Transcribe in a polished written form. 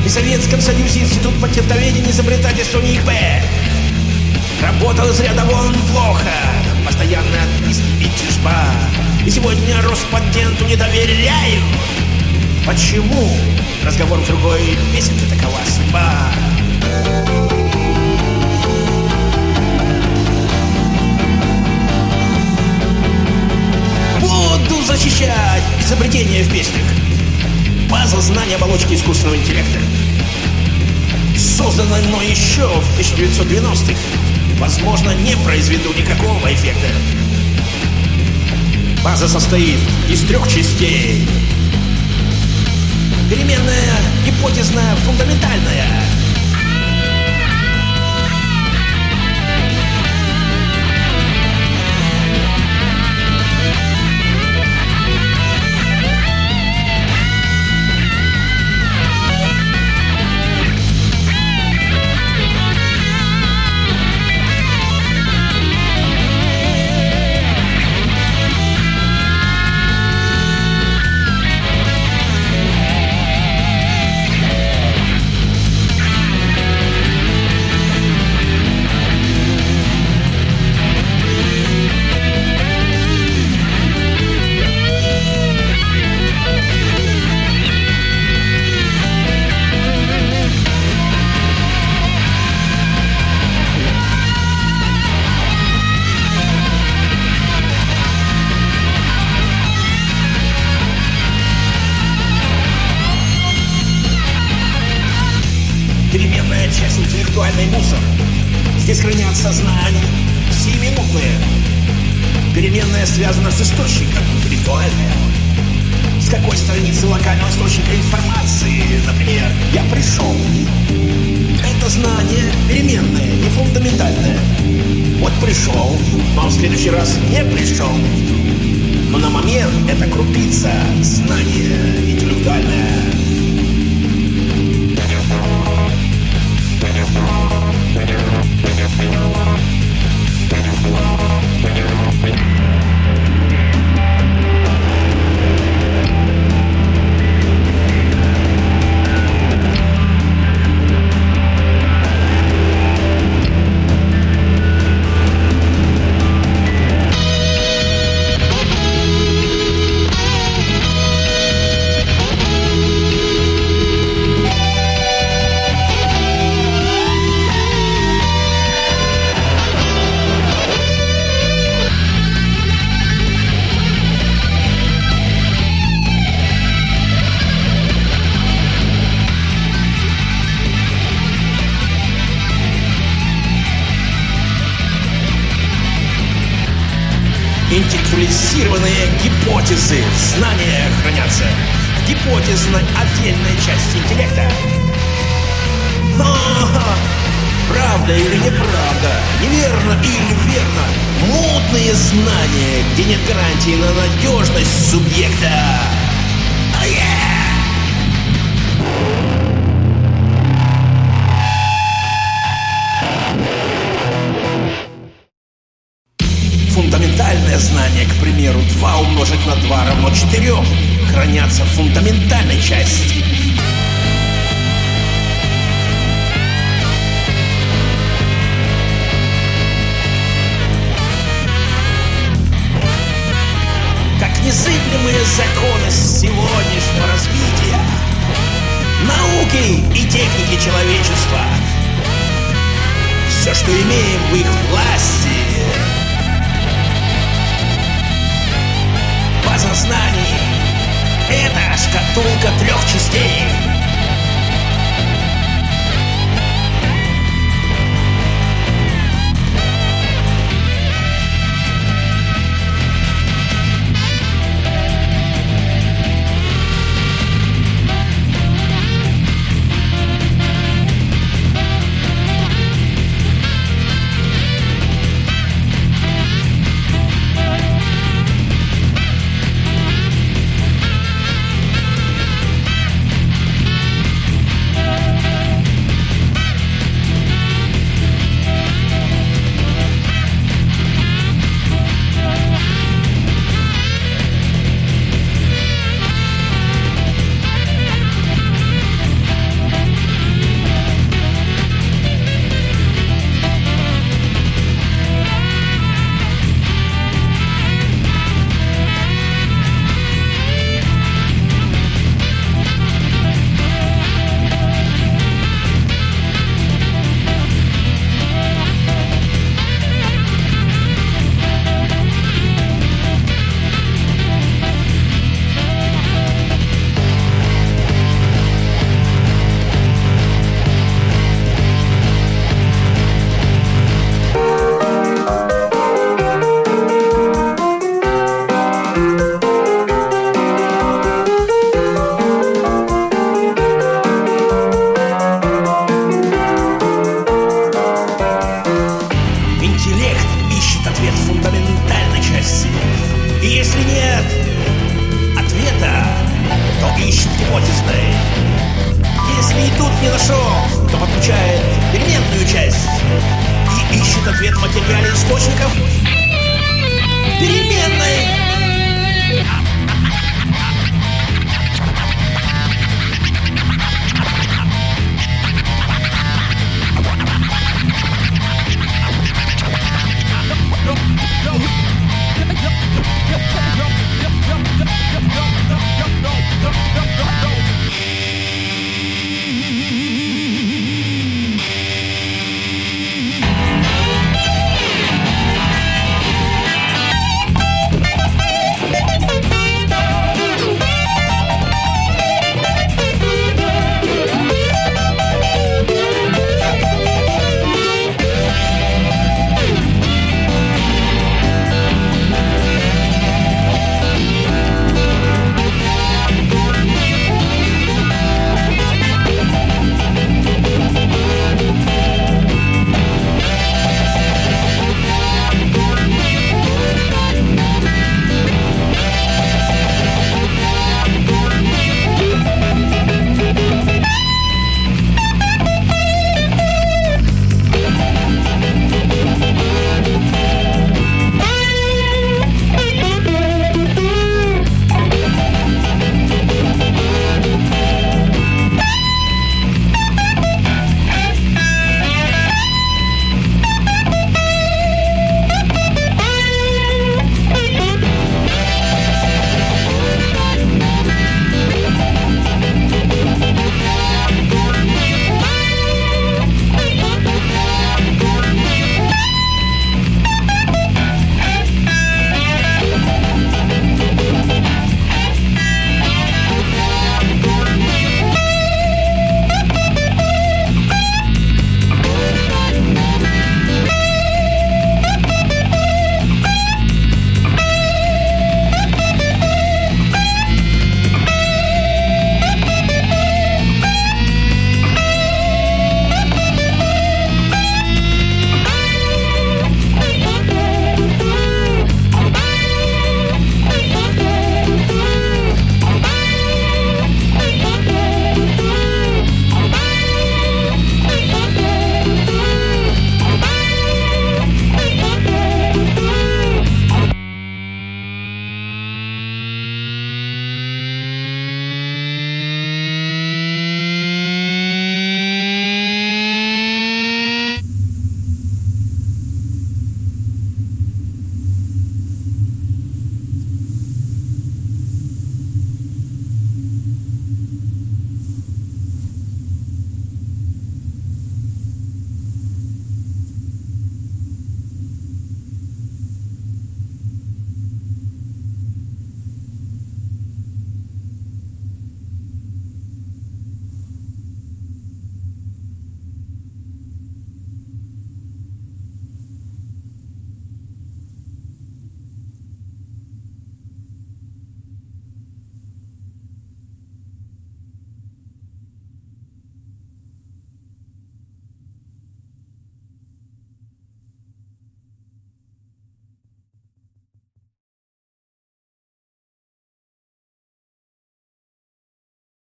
В Советском Союзе институт патентоведения и изобретательства НИИП работал из ряда вон плохо. Постоянные отписки и тяжба. И сегодня Роспатенту не доверяю. Почему? Разговор в другой песенке, такова судьба. Буду защищать изобретения в песнях. База знаний оболочки искусственного интеллекта, созданная мной еще в 1990-х, возможно, не произведу никакого эффекта. База состоит из 3 частей. Переменная, гипотезная, фундаментальная. Переменная часть интеллектуальный мусор. Здесь хранятся знания сиюминутные. Переменная связана с источником интеллектуальным. С какой страницы локального источника информации, например, я пришел. Это знание переменное, не фундаментальное. Вот пришел, но в следующий раз не пришел. Но на момент это крупица знания интеллектуальное. Интеллектуализированные гипотезы, знания хранятся в гипотезной отдельной части интеллекта. Но правда или неправда, неверно или верно, мутные знания, где нет гарантии на надежность субъекта. Фундаментальное знание, к примеру, 2 умножить на 2 равно 4, хранятся в фундаментальной части. Как незыблемые законы сегодняшнего развития, науки и техники человечества. Все, что имеем в их власти, база знаний — это шкатулка 3 частей. ищет ответ в материале источников. Переменная